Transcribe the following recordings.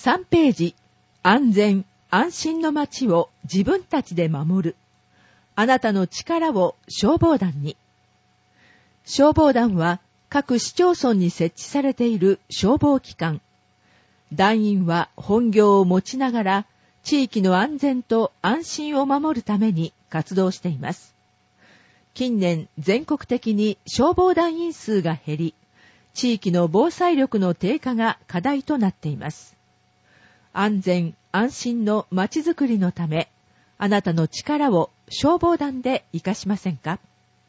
3ページ、安全・安心の街を自分たちで守る。あなたの力を消防団に。消防団は各市町村に設置されている消防機関。団員は本業を持ちながら地域の安全と安心を守るために活動しています。近年全国的に消防団員数が減り、地域の防災力の低下が課題となっています。安全・安心の街づくりのため、あなたの力を消防団で活かしませんか？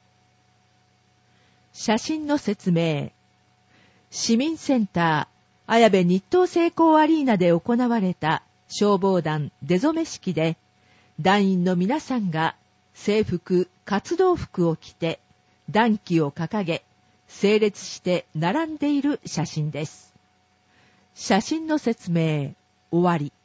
写真の説明。市民センター、綾部日東成功アリーナで行われた消防団出初め式で、団員の皆さんが制服・活動服を着て、団旗を掲げ、整列して並んでいる写真です。写真の説明、終わり。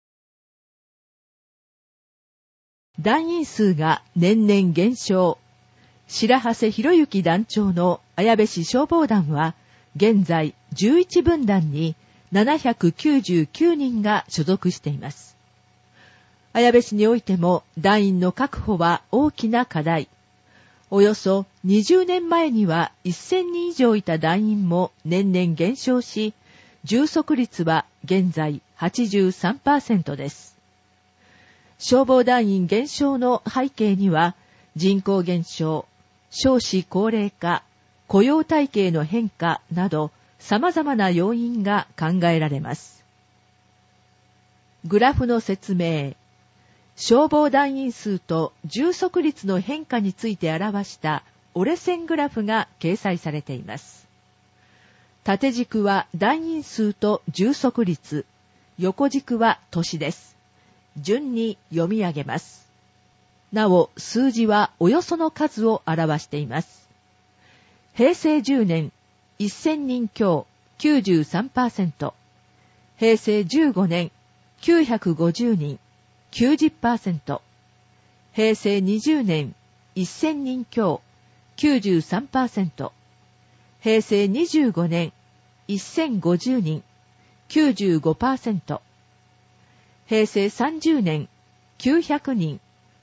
団員数が年々減少。白長谷博之団長の綾部市消防団は、現在11分団に799人が所属しています。綾部市においても団員の確保は大きな課題。およそ20年前には1000人以上いた団員も年々減少し、充足率は現在 83% です。消防団員減少の背景には、人口減少、少子高齢化、雇用体系の変化など様々な要因が考えられます。グラフの説明。消防団員数と充足率の変化について表した折れ線グラフが掲載されています。縦軸は団員数と充足率、横軸は年です。順に読み上げます。なお、数字はおよその数を表しています。平成10年、1000人強 93%。平成15年、950人 90%。平成20年、1000人強 93%。平成25年、1050人 95%。平成30年、900人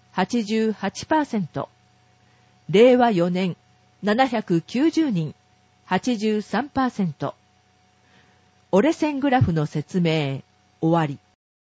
88%。令和4年、790人 83%。折れ線グラフの説明、終わり。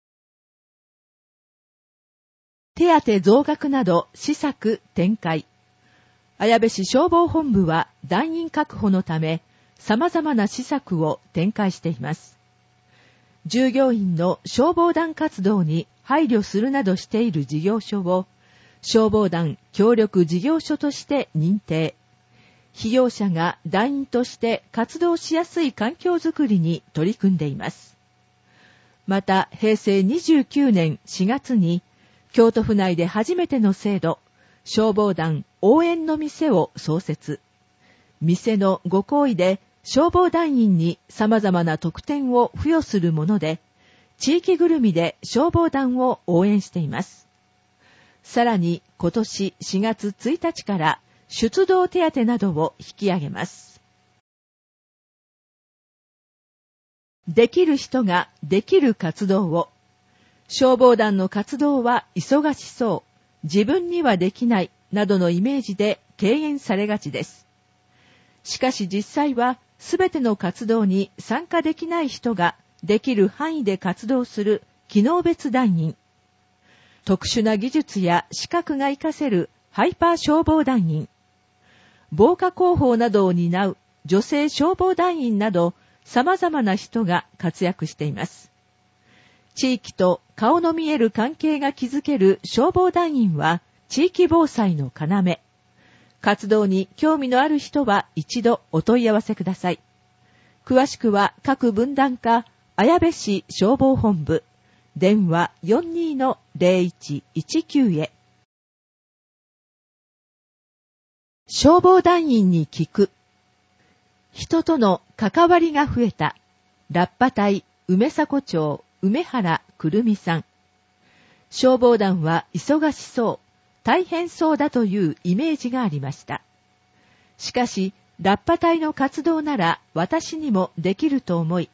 手当増額など施策展開。綾部市消防本部は団員確保のため様々な施策を展開しています。従業員の消防団活動に配慮するなどしている事業所を消防団協力事業所として認定。被用者が団員として活動しやすい環境づくりに取り組んでいます。また、平成29年4月に京都府内で初めての制度、消防団応援の店を創設。店のご厚意で消防団員に様々な特典を付与するもので、地域ぐるみで消防団を応援しています。さらに今年4月1日から出動手当などを引き上げます。できる人ができる活動を。消防団の活動は忙しそう、自分にはできないなどのイメージで敬遠されがちです。しかし実際はすべての活動に参加できない人ができる範囲で活動する機能別団員。特殊な技術や資格が活かせるハイパー消防団員。防火広報などを担う女性消防団員など様々な人が活躍しています。地域と顔の見える関係が築ける消防団員は地域防災の要。活動に興味のある人は一度お問い合わせください。詳しくは各分団課綾部市消防本部電話 42-0119 へ。消防団員に聞く。人との関わりが増えた。ラッパ隊梅迫町梅原くるみさん。消防団は忙しそう、大変そうだというイメージがありました。しかし、ラッパ隊の活動なら私にもできると思い、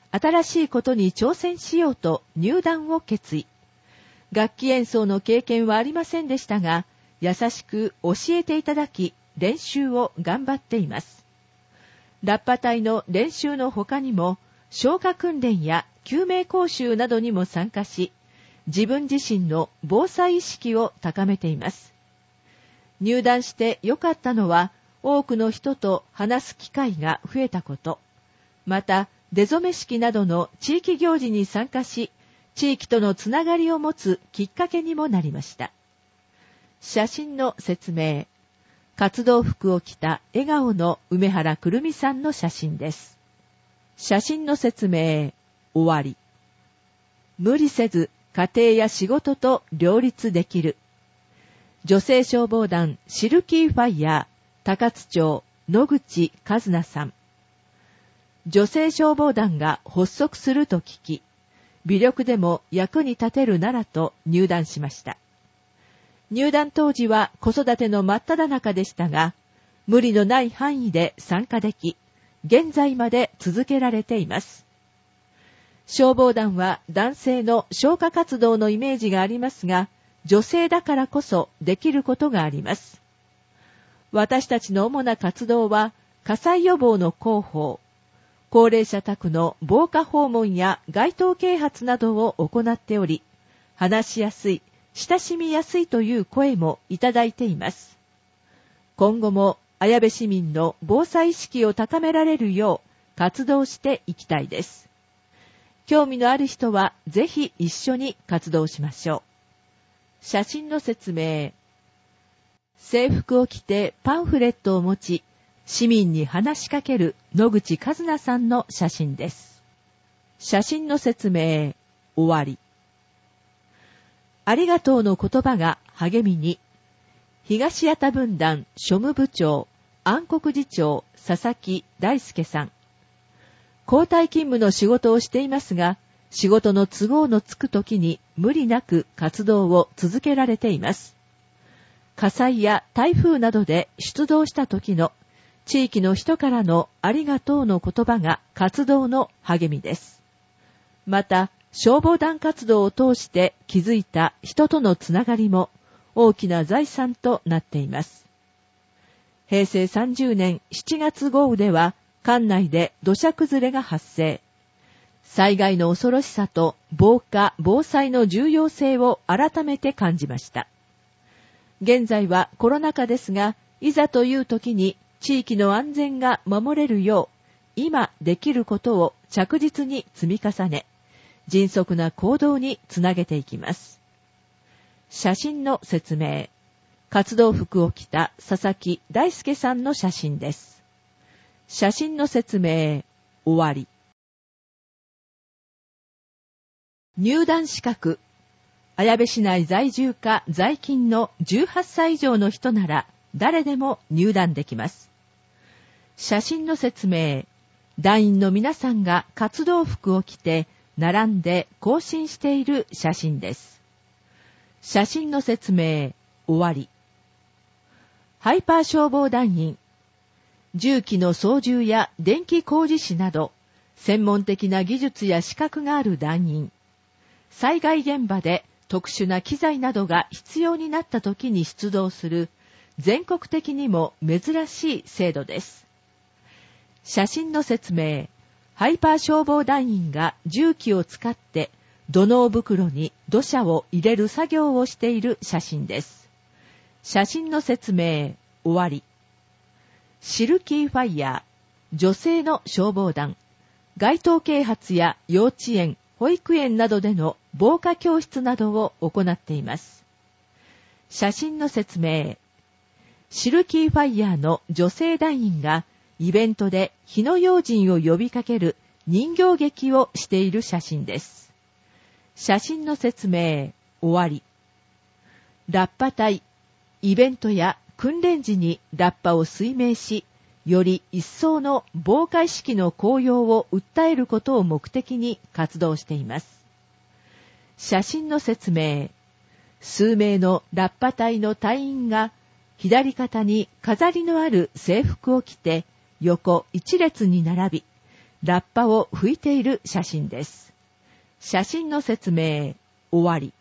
新しいことに挑戦しようと入団を決意。楽器演奏の経験はありませんでしたが、優しく教えていただき、練習を頑張っています。ラッパ隊の練習の他にも、消火訓練や救命講習などにも参加し、自分自身の防災意識を高めています。入団して良かったのは、多くの人と話す機会が増えたこと、また出初め式などの地域行事に参加し、地域とのつながりを持つきっかけにもなりました。写真の説明。活動服を着た笑顔の梅原くるみさんの写真です。写真の説明。終わり。無理せず家庭や仕事と両立できる。女性消防団シルキーファイヤー高津町野口和奈さん。女性消防団が発足すると聞き、微力でも役に立てるならと入団しました。入団当時は子育ての真っ只中でしたが、無理のない範囲で参加でき、現在まで続けられています。消防団は男性の消火活動のイメージがありますが、女性だからこそできることがあります。私たちの主な活動は、火災予防の広報、高齢者宅の防火訪問や街頭啓発などを行っており、話しやすい、親しみやすいという声もいただいています。今後も綾部市民の防災意識を高められるよう活動していきたいです。興味のある人はぜひ一緒に活動しましょう。写真の説明。制服を着てパンフレットを持ち、市民に話しかける野口和奈さんの写真です。写真の説明。終わり。ありがとうの言葉が励みに、東八田分団庶務部長、安国次長、佐々木大輔さん。交代勤務の仕事をしていますが、仕事の都合のつく時に無理なく活動を続けられています。火災や台風などで出動した時の地域の人からのありがとうの言葉が活動の励みです。また、消防団活動を通して築いた人とのつながりも大きな財産となっています。平成30年7月豪雨では管内で土砂崩れが発生。災害の恐ろしさと防火・防災の重要性を改めて感じました。現在はコロナ禍ですが、いざという時に地域の安全が守れるよう、今できることを着実に積み重ね、迅速な行動につなげていきます。写真の説明。活動服を着た佐々木大輔さんの写真です。写真の説明。終わり。入団資格。綾部市内在住か在勤の18歳以上の人なら誰でも入団できます。写真の説明。団員の皆さんが活動服を着て並んで行進している写真です。写真の説明。終わり。ハイパー消防団員。重機の操縦や電気工事士など、専門的な技術や資格がある団員。災害現場で特殊な機材などが必要になった時に出動する、全国的にも珍しい制度です。写真の説明。ハイパー消防団員が重機を使って土のう袋に土砂を入れる作業をしている写真です。写真の説明。終わり。シルキーファイヤー、女性の消防団、街頭啓発や幼稚園、保育園などでの防火教室などを行っています。写真の説明。シルキーファイヤーの女性団員がイベントで火の用心を呼びかける人形劇をしている写真です。写真の説明。終わり。ラッパ隊、イベントや訓練時にラッパを水明し、より一層の防火意識の高揚を訴えることを目的に活動しています。写真の説明。数名のラッパ隊の隊員が左肩に飾りのある制服を着て横一列に並び、 ラッパを吹いている写真です。写真の説明、終わり。